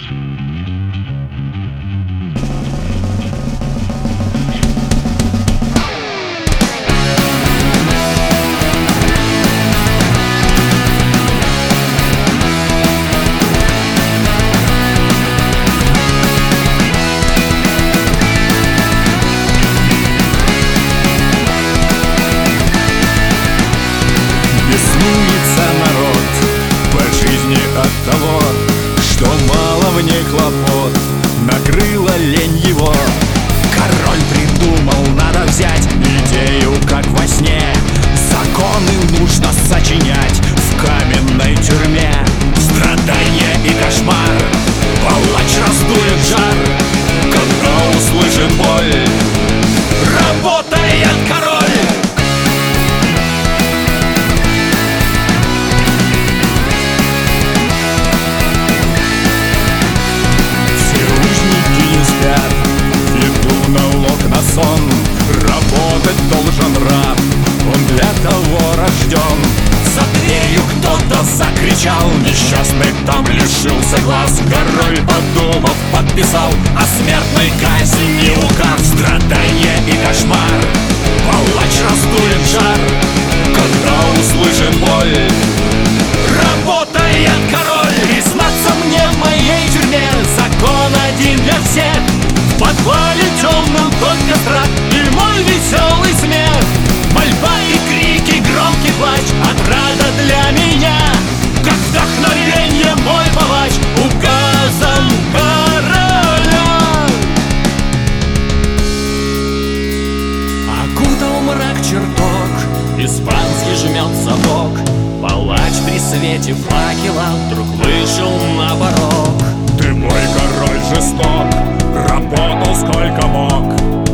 Беснуется народ по жизни от того, что мало в ней хлопот, накрыла лень его. Король придумал, надо взять идею, как во сне. Законы нужно сочинять в каменной тюрьме. Страдания и кошмар палач раздует жар, когда услышит боль, работает король. Сон. Работать должен раб, он для того рожден. За дверью кто-то закричал, несчастный там лишился глаз. Король, подумав, подписал о смертной казни указ. Страдания и кошмар палач раздует жар, когда услышит боль, работает король. Признаться мне, в моей тюрьме закон один для всех. В подвале темном только страх и мой веселый смех. Мольба и крики, громкий плач, отрада для меня. Как вдохновенье мой палач указом короля. Окутал мрак чертог, испанский жмет сапог. Палач при свете факела вдруг вышел на порог. Ты мой король жесток, работал сколько мог,